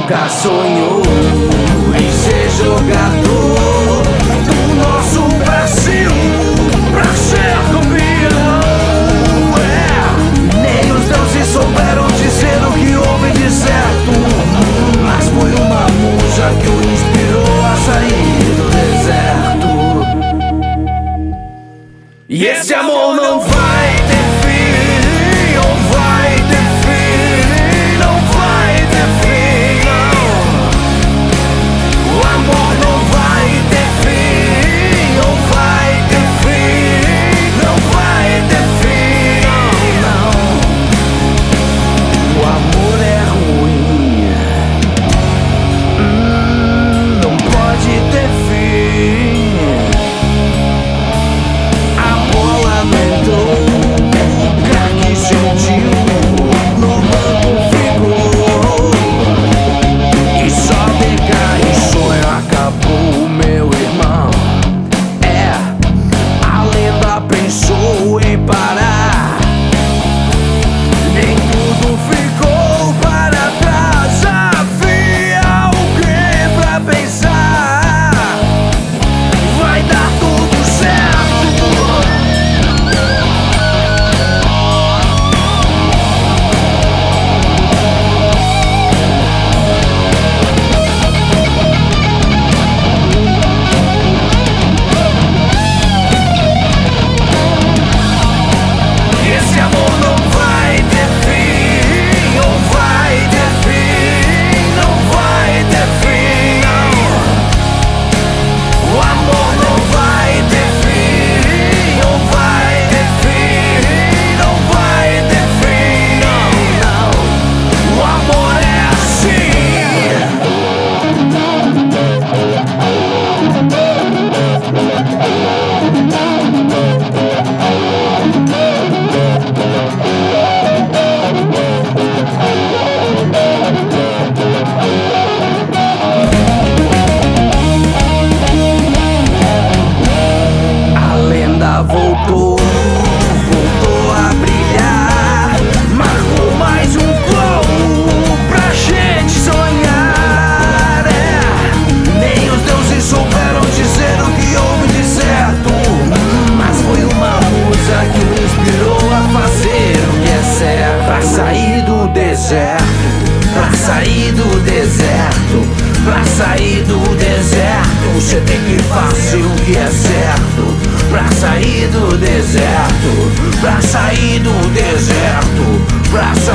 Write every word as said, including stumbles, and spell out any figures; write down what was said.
nunca sonhou em ser jogador do nosso Brasil pra ser campeão. É, nem os deuses souberam dizer o que houve de certo, mas foi uma musa que o inspirou a sair do deserto. E esse amor não vai ter fim, não vai ter fim, não vai ter fim, não. O amor não vai ter fim, não vai ter fim, não vai ter fim, não, não. O amor é ruim, hum, não pode ter fim. A bola não entrou, o craque sentiu, no banco ficou, e só decar e sonho acabou, meu irmão. É, a lenda pensou em parar, nem tudo ficou para trás. Havia alguém pra pensar, vai dar tudo certo. Esse amor não vai ter fim, não vai ter fim, não vai ter fim, não. O amor não vai ter fim, não vai ter fim, não vai ter fim, não, não. O amor é assim. A lenda voltou, voltou a brilhar, marcou mais um gol pra gente sonhar. É, nem os deuses souberam dizer o que houve de certo, mas foi uma musa que o inspirou a fazer o que é certo. Pra sair do deserto, pra sair do deserto, pra sair do deserto, você tem que fazer o que é certo. Pra sair do deserto, pra sair do deserto, pra sair